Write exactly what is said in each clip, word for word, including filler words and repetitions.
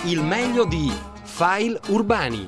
Il meglio di File Urbani.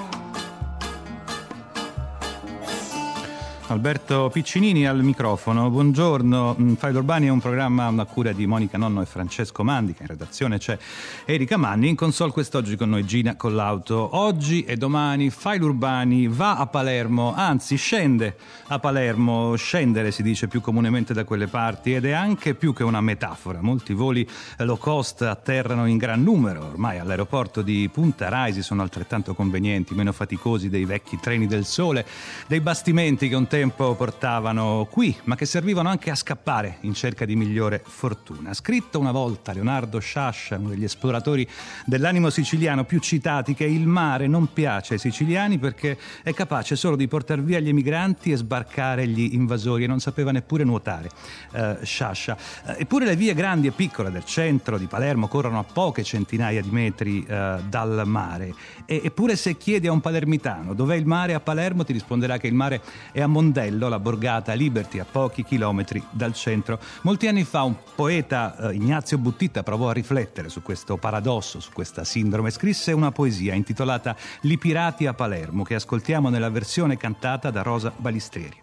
Alberto Piccinini al microfono, buongiorno. File Urbani è un programma a cura di Monica Nonno e Francesco Mandica, in redazione c'è Erika Manni, in console quest'oggi con noi Gina Collauto. Oggi e domani File Urbani va a Palermo, anzi scende a Palermo, scendere si dice più comunemente da quelle parti, ed è anche più che una metafora. Molti voli low cost atterrano in gran numero ormai all'aeroporto di Punta Raisi, sono altrettanto convenienti, meno faticosi dei vecchi treni del sole, dei bastimenti che un tempo portavano qui, ma che servivano anche a scappare in cerca di migliore fortuna. Ha scritto una volta Leonardo Sciascia, uno degli esploratori dell'animo siciliano più citati, che il mare non piace ai siciliani perché è capace solo di portar via gli emigranti e sbarcare gli invasori, e non sapeva neppure nuotare eh, Sciascia. Eh, eppure le vie grandi e piccole del centro di Palermo corrono a poche centinaia di metri eh, dal mare, e, eppure se chiedi a un palermitano dov'è il mare a Palermo ti risponderà che il mare è a Mondello, la borgata Liberty, a pochi chilometri dal centro. Molti anni fa un poeta, eh, Ignazio Buttitta, provò a riflettere su questo paradosso, su questa sindrome. Scrisse una poesia intitolata Li pirati a Palermo, che ascoltiamo nella versione cantata da Rosa Balistreri.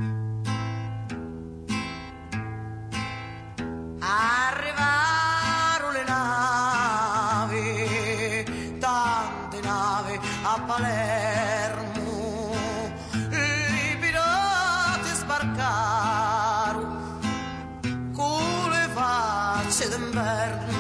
Arrivarono le navi, tante navi a Palermo. Con le facce d'inverno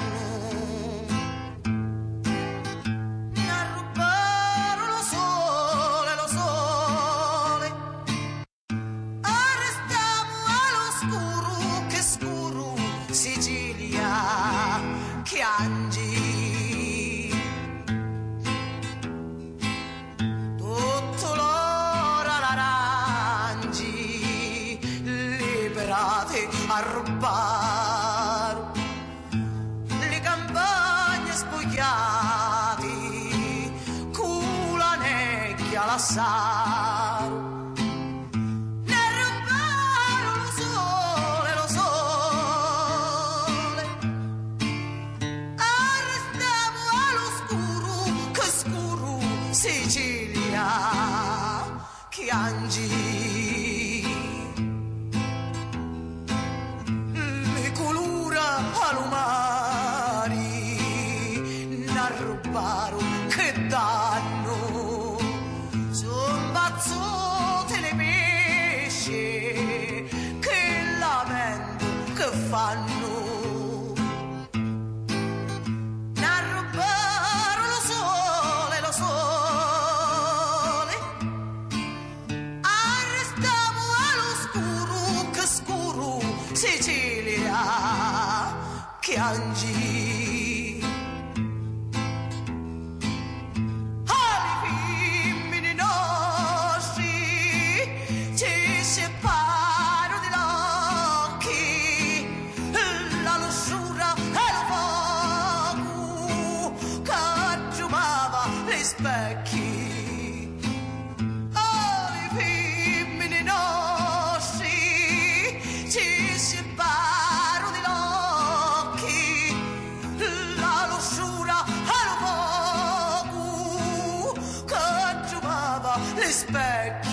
mi arrubarono lo sole, lo sole. Arrestiamo all'oscuro, che scuro, Sicilia, chiangi. Tutto l'ora l'arangi, liberate a rubare le campagne spogliate, con la necchia lassare. Ne rubarono lo sole, lo sole. Arrestiamo all'oscuro, che scuro, Sicilia, chiangi. Che danno, son bazzote le pesce, che lamento che fanno. N'arrubarono lo sole, lo sole. Arrestiamo all'oscuro, che scuro, Sicilia, chiangi. Specchi, oh, le femmine nostri ci separano di occhi, la lussuria e lo fuoco che trovava le specchi.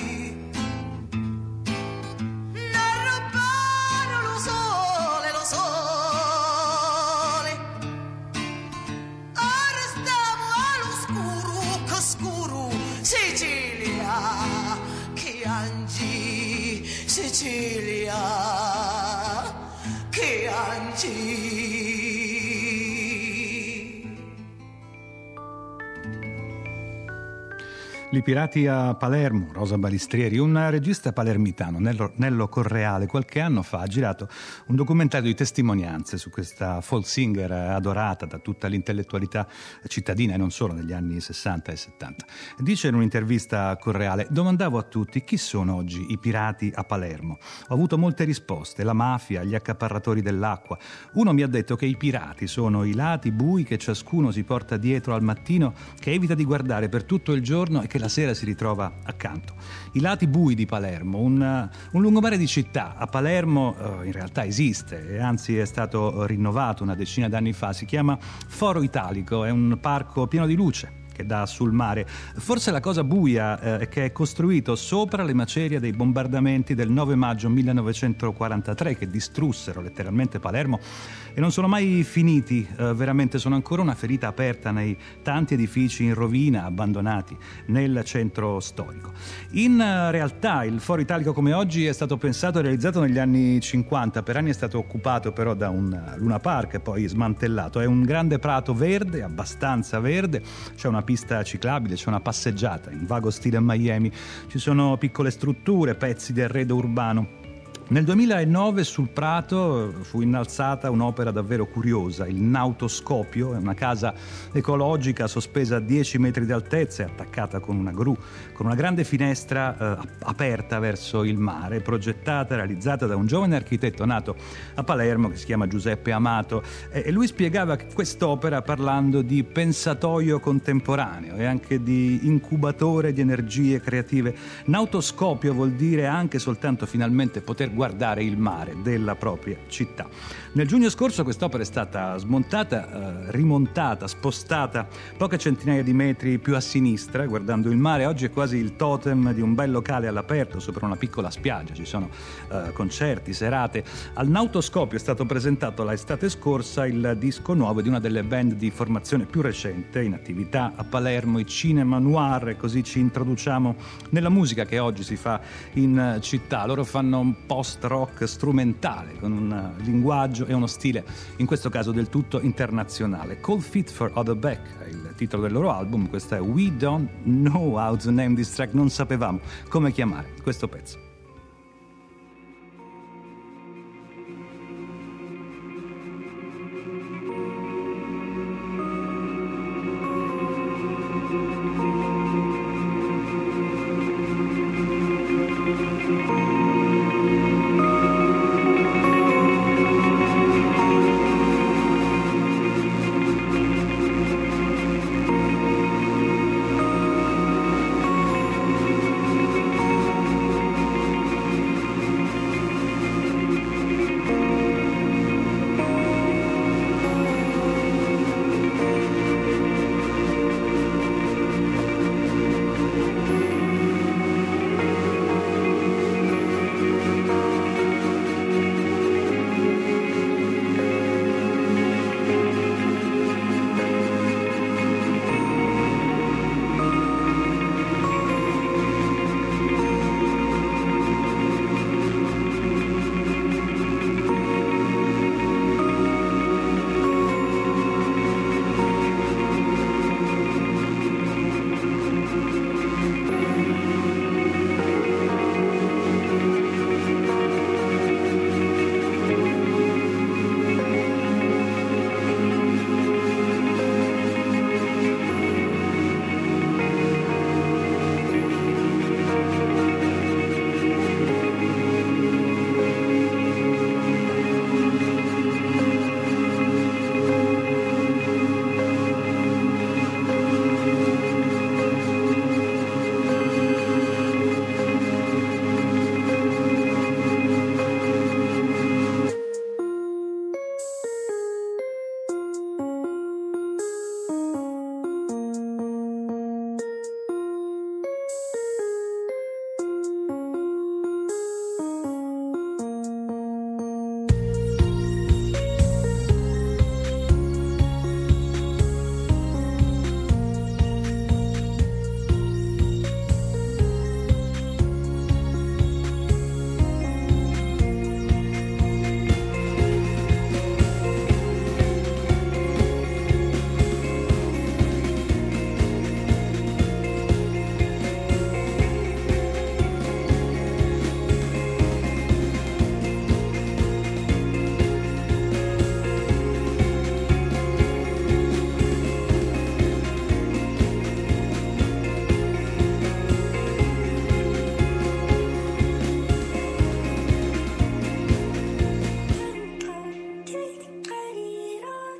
Ne rubarono lo sole, lo sole. Sicilia, chiangi, Sicilia, chiangi. Li pirati a Palermo, Rosa Balistrieri, un regista palermitano, Nello, Nello Correale, qualche anno fa ha girato un documentario di testimonianze su questa folk singer adorata da tutta l'intellettualità cittadina e non solo negli anni sessanta e settanta. Dice in un'intervista a Correale: domandavo a tutti chi sono oggi i pirati a Palermo. Ho avuto molte risposte: la mafia, gli accaparratori dell'acqua. Uno mi ha detto che i pirati sono i lati bui che ciascuno si porta dietro al mattino, che evita di guardare per tutto il giorno e che la sera si ritrova accanto. I lati bui di Palermo, un, un lungomare di città. A Palermo eh, in realtà esiste e anzi è stato rinnovato una decina d'anni fa, si chiama Foro Italico, è un parco pieno di luce che dà sul mare. Forse la cosa buia eh, è che è costruito sopra le macerie dei bombardamenti del nove maggio millenovecentoquarantatré che distrussero letteralmente Palermo e non sono mai finiti, eh, veramente sono ancora una ferita aperta nei tanti edifici in rovina abbandonati nel centro storico. In uh, realtà il Foro Italico come oggi è stato pensato e realizzato negli anni cinquanta, per anni è stato occupato però da un Luna Park e poi smantellato. È un grande prato verde, abbastanza verde, c'è una pista ciclabile, c'è una passeggiata in vago stile Miami, ci sono piccole strutture, pezzi di arredo urbano. Nel duemilanove sul prato fu innalzata un'opera davvero curiosa, il Nautoscopio, è una casa ecologica sospesa a dieci metri di altezza e attaccata con una gru, con una grande finestra eh, aperta verso il mare, progettata e realizzata da un giovane architetto nato a Palermo che si chiama Giuseppe Amato, e, e lui spiegava quest'opera parlando di pensatoio contemporaneo e anche di incubatore di energie creative. Nautoscopio vuol dire anche soltanto finalmente poter guardare il mare della propria città. Nel giugno scorso quest'opera è stata smontata, eh, rimontata, spostata poche centinaia di metri più a sinistra, guardando il mare. Oggi è quasi il totem di un bel locale all'aperto sopra una piccola spiaggia. Ci sono eh, concerti, serate. Al Nautoscopio è stato presentato l'estate scorsa il disco nuovo di una delle band di formazione più recente in attività a Palermo, i Cinema Noir, e così ci introduciamo nella musica che oggi si fa in città. Loro fanno un post-rock strumentale con un linguaggio e uno stile, in questo caso del tutto internazionale. Cold Feet for Other Back è il titolo del loro album, questa è We Don't Know How to Name This Track, non sapevamo come chiamare questo pezzo.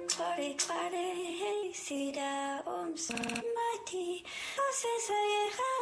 Sida om samati, och sen säger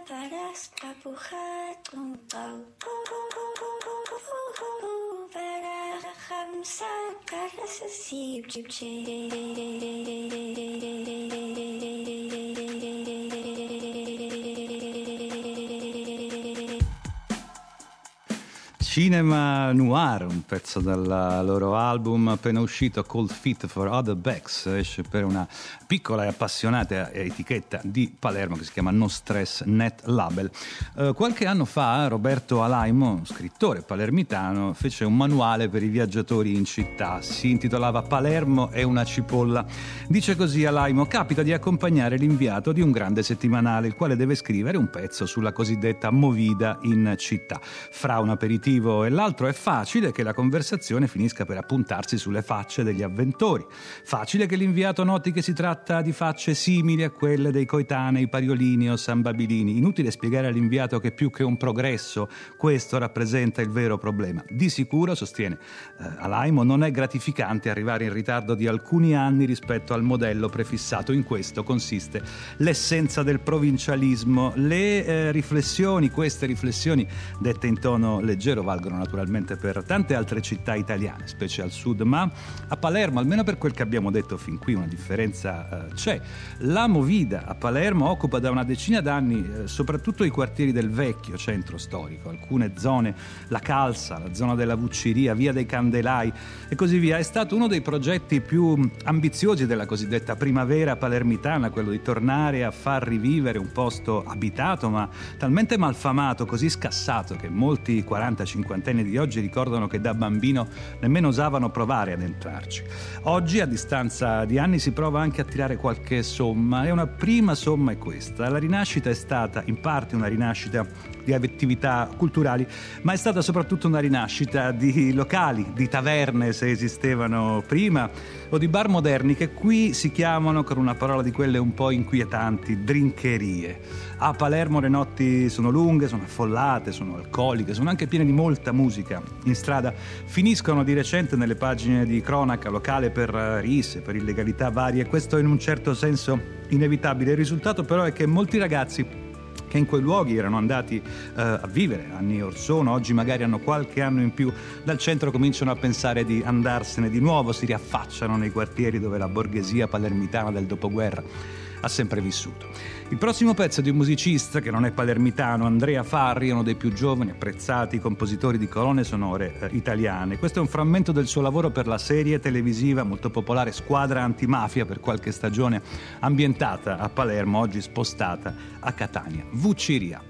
Cinema Noir, un pezzo dal loro album appena uscito Cold Feet for Other Backs, esce per una piccola e appassionata etichetta di Palermo che si chiama No Stress Net Label. Eh, qualche anno fa Roberto Alaimo, scrittore palermitano, fece un manuale per i viaggiatori in città, si intitolava Palermo è una cipolla. Dice così Alaimo: capita di accompagnare l'inviato di un grande settimanale, il quale deve scrivere un pezzo sulla cosiddetta movida in città. Fra un aperitivo e l'altro è facile che la conversazione finisca per appuntarsi sulle facce degli avventori. Facile che l'inviato noti che si tratta di facce simili a quelle dei coetanei Pariolini o Sambabilini. Inutile spiegare all'inviato che più che un progresso questo rappresenta il vero problema. Di sicuro, sostiene eh, Alaimo, non è gratificante arrivare in ritardo di alcuni anni rispetto al modello prefissato. In questo consiste l'essenza del provincialismo. Le eh, riflessioni, queste riflessioni dette in tono leggero, valgono naturalmente per tante altre città italiane, specie al sud, ma a Palermo, almeno per quel che abbiamo detto fin qui, una differenza eh, c'è. La movida a Palermo occupa da una decina d'anni eh, soprattutto i quartieri del vecchio centro storico, alcune zone, la Calza, la zona della Vucciria, via dei Candelai e così via. È stato uno dei progetti più ambiziosi della cosiddetta primavera palermitana, quello di tornare a far rivivere un posto abitato ma talmente malfamato, così scassato che molti quaranta cinquantenni di oggi ricordano che da bambino nemmeno osavano provare ad entrarci. Oggi, a distanza di anni, si prova anche a tirare qualche somma e una prima somma è questa. La rinascita è stata in parte una rinascita di attività culturali, ma è stata soprattutto una rinascita di locali, di taverne se esistevano prima, o di bar moderni che qui si chiamano, con una parola di quelle un po' inquietanti, drincherie. A Palermo le notti sono lunghe, sono affollate, sono alcoliche, sono anche piene di molta musica. In strada finiscono di recente nelle pagine di cronaca locale per risse, per illegalità varie. Questo è in un certo senso inevitabile. Il risultato però è che molti ragazzi che in quei luoghi erano andati eh, a vivere anni or sono, oggi magari hanno qualche anno in più dal centro, cominciano a pensare di andarsene di nuovo, si riaffacciano nei quartieri dove la borghesia palermitana del dopoguerra ha sempre vissuto. Il prossimo pezzo di un musicista che non è palermitano, Andrea Farri, è uno dei più giovani apprezzati compositori di colonne sonore eh, italiane. Questo è un frammento del suo lavoro per la serie televisiva molto popolare Squadra Antimafia, per qualche stagione ambientata a Palermo, oggi spostata a Catania. Vucciria.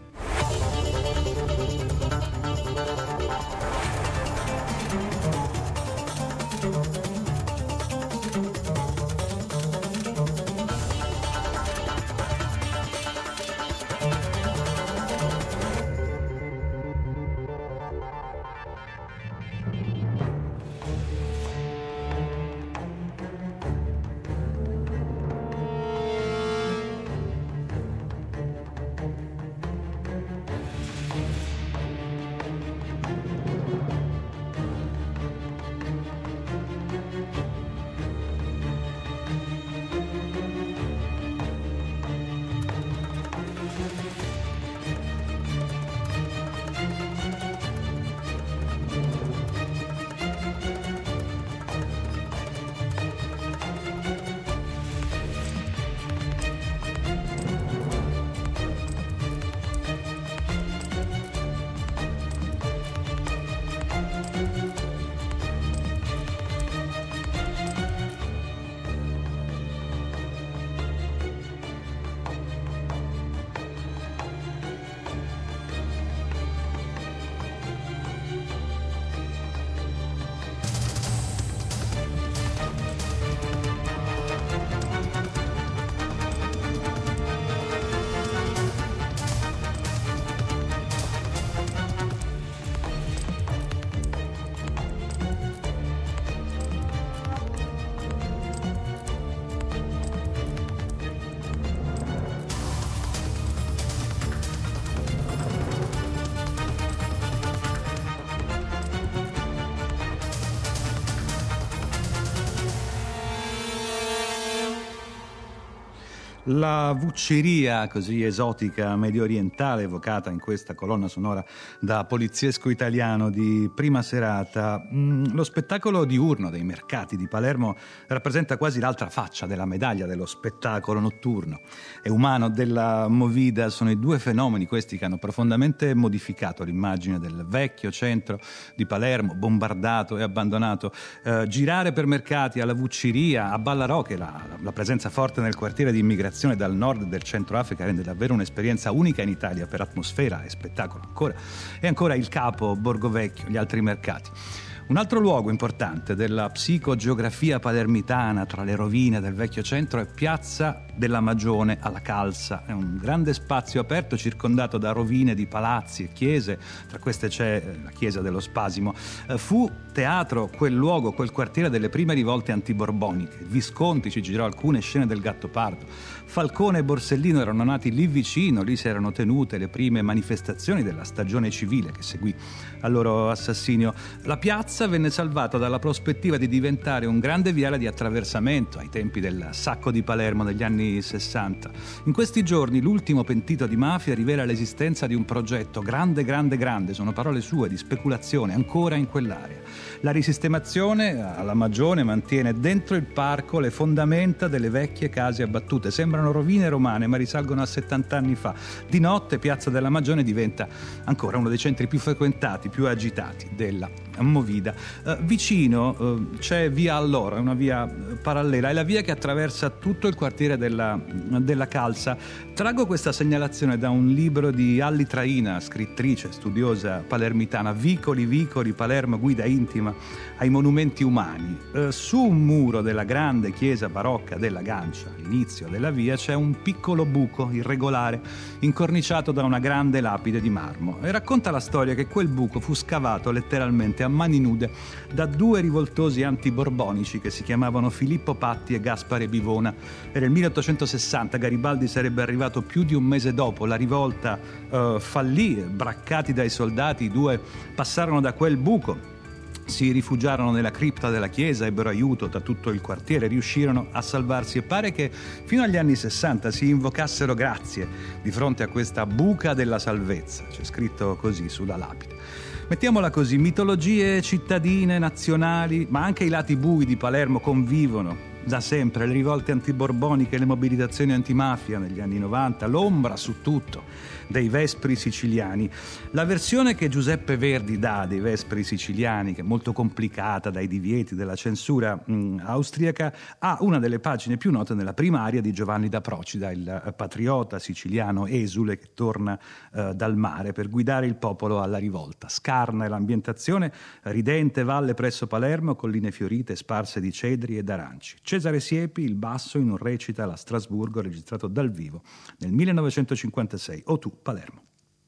La vucceria così esotica medio orientale evocata in questa colonna sonora da poliziesco italiano di Prima Serata. Lo spettacolo diurno dei mercati di Palermo rappresenta quasi l'altra faccia della medaglia dello spettacolo notturno e umano della movida. Sono i due fenomeni questi che hanno profondamente modificato l'immagine del vecchio centro di Palermo, bombardato e abbandonato. Eh, girare per mercati, alla vucceria, a Ballarò, che la, la presenza forte nel quartiere di immigrazione dal nord del Centro Africa rende davvero un'esperienza unica in Italia per atmosfera e spettacolo. Ancora e ancora il Capo, Borgo Vecchio, gli altri mercati. Un altro luogo importante della psicogeografia palermitana tra le rovine del vecchio centro è Piazza della Magione alla Calza. È un grande spazio aperto circondato da rovine di palazzi e chiese, tra queste c'è la chiesa dello Spasimo. Fu teatro quel luogo, quel quartiere delle prime rivolte antiborboniche. Visconti ci girò alcune scene del Gattopardo. Falcone e Borsellino erano nati lì vicino, lì si erano tenute le prime manifestazioni della stagione civile che seguì al loro assassinio. La piazza venne salvata dalla prospettiva di diventare un grande viale di attraversamento ai tempi del sacco di Palermo degli anni sessanta. In questi giorni l'ultimo pentito di mafia rivela l'esistenza di un progetto grande, grande, grande, sono parole sue, di speculazione ancora in quell'area. La risistemazione alla Magione mantiene dentro il parco le fondamenta delle vecchie case abbattute. Sembrano rovine romane ma risalgono a settanta anni fa. Di notte Piazza della Magione diventa ancora uno dei centri più frequentati, più agitati della movida. Uh, vicino uh, c'è via Alloro, è una via uh, parallela, è la via che attraversa tutto il quartiere della, della Calza. Traggo questa segnalazione da un libro di Alli Traina, scrittrice, studiosa palermitana, Vicoli, Vicoli, Palermo, guida intima ai monumenti umani. Uh, su un muro della grande chiesa barocca della Gancia, all'inizio della via, c'è un piccolo buco irregolare incorniciato da una grande lapide di marmo e racconta la storia che quel buco fu scavato letteralmente a mani nude da due rivoltosi antiborbonici che si chiamavano Filippo Patti e Gaspare Bivona. E nel milleottocentosessanta Garibaldi sarebbe arrivato più di un mese dopo. La rivolta uh, fallì, braccati dai soldati, i due passarono da quel buco, si rifugiarono nella cripta della chiesa, ebbero aiuto da tutto il quartiere, riuscirono a salvarsi e pare che fino agli anni sessanta si invocassero grazie di fronte a questa buca della salvezza. C'è scritto così sulla lapide. Mettiamola così, mitologie cittadine, nazionali, ma anche i lati bui di Palermo convivono da sempre. Le rivolte antiborboniche, le mobilitazioni antimafia negli anni novanta, l'ombra su tutto dei Vespri siciliani. La versione che Giuseppe Verdi dà dei Vespri siciliani, che è molto complicata dai divieti della censura mh, austriaca, ha una delle pagine più note nella prima aria di Giovanni da Procida, il patriota siciliano esule che torna eh, dal mare per guidare il popolo alla rivolta. Scarna è l'ambientazione, ridente valle presso Palermo, colline fiorite sparse di cedri ed aranci. Cesare Siepi, il basso in un recita alla Strasburgo registrato dal vivo nel millenovecentocinquantasei. O tu, Palermo.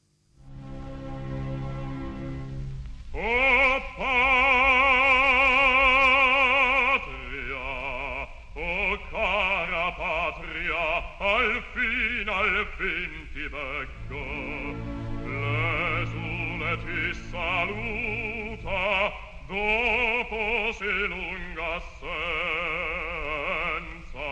O patria, o cara patria, al fin, al fin ti becco, l'esule ti saluta, dopo si lunga assenza.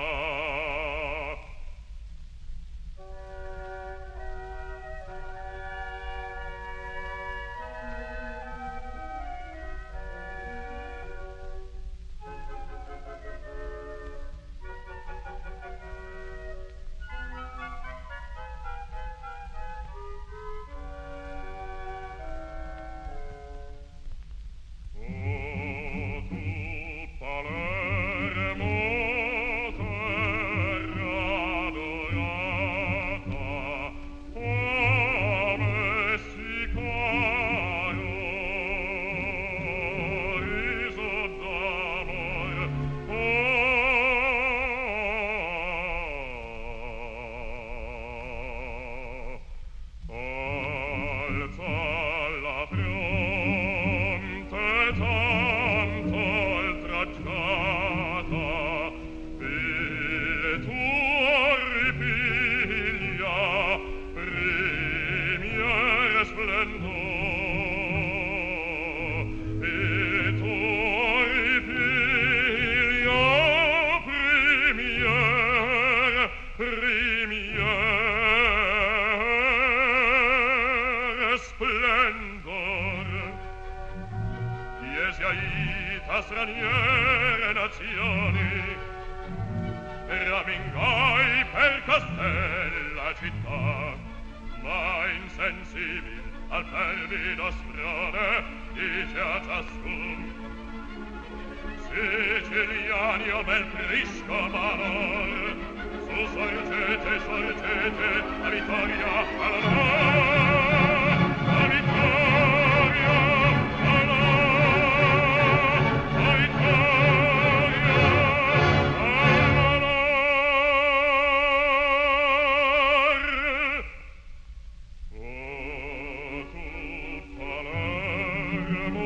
Free vita straniere nazioni, ramingai per castella città, ma insensibil al pervido sprone dice a ciascun: Siciliani o bel prisco valor, su sorgete, sorgete, la vittoria all'onor, la vittoria all'onor, la vittoria all'onor. O tu Palermo,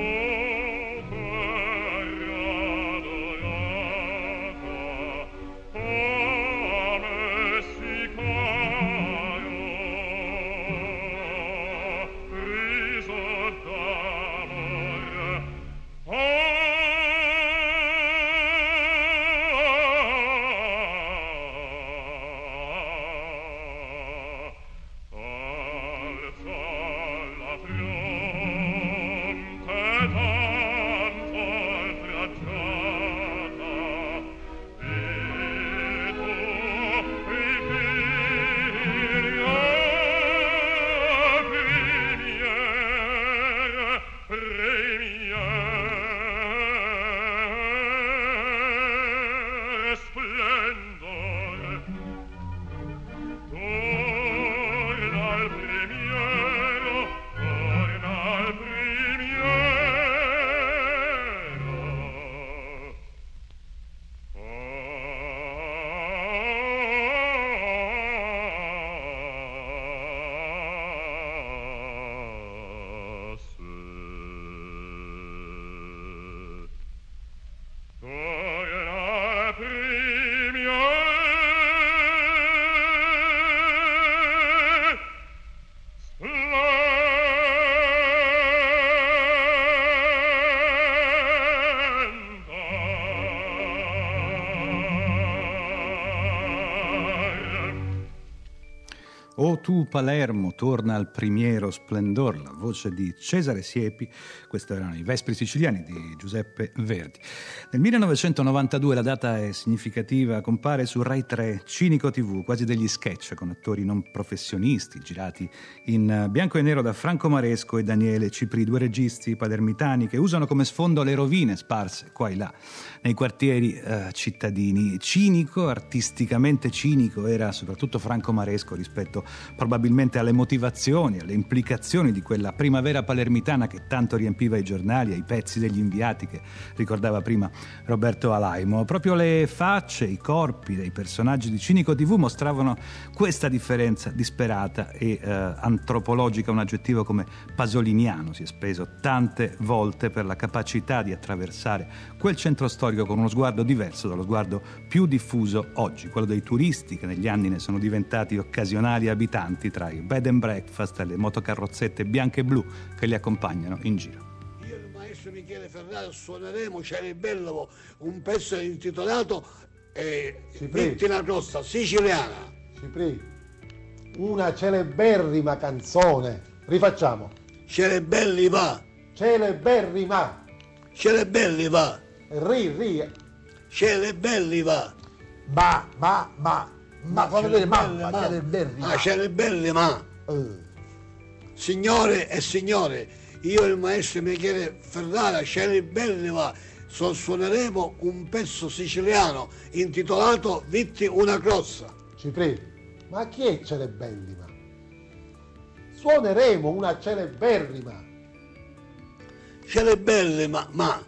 O tu Palermo, torna al primiero splendor, la voce di Cesare Siepi. Questi erano i Vespri siciliani di Giuseppe Verdi. Nel millenovecentonovantadue, la data è significativa, compare su Rai tre Cinico tivù, quasi degli sketch con attori non professionisti, girati in bianco e nero da Franco Maresco e Daniele Cipri, due registi palermitani che usano come sfondo le rovine sparse qua e là nei quartieri eh, cittadini. Cinico, artisticamente cinico, era soprattutto Franco Maresco rispetto probabilmente alle motivazioni, alle implicazioni di quella primavera palermitana che tanto riempiva i giornali, ai pezzi degli inviati che ricordava prima Roberto Alaimo. Proprio le facce, i corpi dei personaggi di Cinico tivù mostravano questa differenza disperata e eh, antropologica. Un aggettivo come pasoliniano si è speso tante volte per la capacità di attraversare quel centro storico con uno sguardo diverso dallo sguardo più diffuso oggi, quello dei turisti che negli anni ne sono diventati occasionali abitanti tra i bed and breakfast e le motocarrozzette bianche e blu che li accompagnano in giro. Io e il maestro Michele Ferrara suoneremo Cerebello, un pezzo intitolato eh, Vittina Rossa, siciliana. Cipri, una celeberrima canzone. Rifacciamo. Cerebelli va, Celeberrima. Cerebelli va, Ri, ri. Cerebelli va. Ma, ma, ma. Ma fammi vedere, mamma, Celeberrima. Ah, Cerebelli ma. Uh. Signore e signore, io e il maestro Michele Ferrara, Cerebelli va, so- suoneremo un pezzo siciliano intitolato Vitti una crossa. Cipri, ma chi è Celebellima? Suoneremo una celeberrima. Cerebelli ma, ma.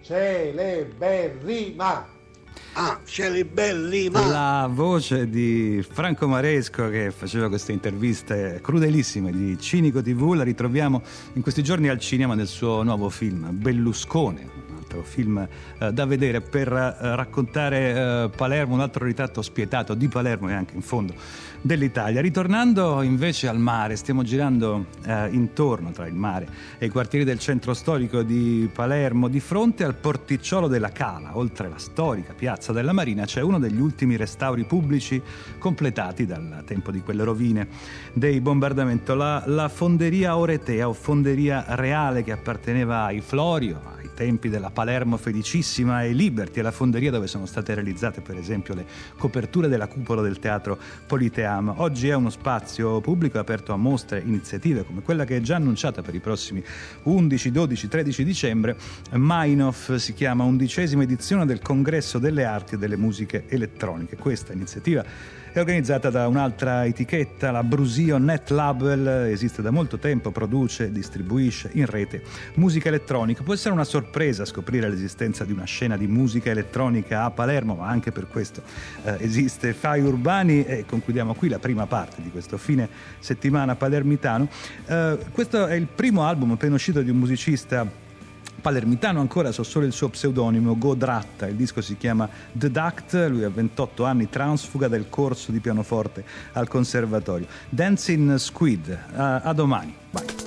Celeberrima. Ah, Cerebelli ma. La voce di Franco Maresco che faceva queste interviste crudelissime di Cinico tivù la ritroviamo in questi giorni al cinema nel suo nuovo film Belluscone, un altro film eh, da vedere per eh, raccontare eh, Palermo, un altro ritratto spietato di Palermo e anche in fondo dell'Italia. Ritornando invece al mare, stiamo girando eh, intorno tra il mare e i quartieri del centro storico di Palermo. Di fronte al porticciolo della Cala, oltre la storica piazza della Marina, c'è uno degli ultimi restauri pubblici completati dal tempo di quelle rovine dei bombardamenti, la, la fonderia Oretea o fonderia reale che apparteneva ai Florio ai tempi della Palermo Felicissima e Liberty, alla Fonderia, dove sono state realizzate per esempio le coperture della cupola del Teatro Politeama. Oggi è uno spazio pubblico aperto a mostre, iniziative come quella che è già annunciata per i prossimi undici, dodici, tredici dicembre. Meinhof si chiama, undicesima edizione del Congresso delle Arti e delle Musiche Elettroniche. Questa iniziativa è organizzata da un'altra etichetta, la Brusio Net Label, esiste da molto tempo, produce, distribuisce in rete musica elettronica. Può essere una sorpresa scoprire l'esistenza di una scena di musica elettronica a Palermo, ma anche per questo eh, esiste Fai Urbani, e concludiamo qui la prima parte di questo fine settimana palermitano. Eh, questo è il primo album appena uscito di un musicista palermitano, ancora so solo il suo pseudonimo, Godratta. Il disco si chiama The Duct, lui ha ventotto anni, transfuga del corso di pianoforte al conservatorio. Dancing Squid, a, a domani, bye.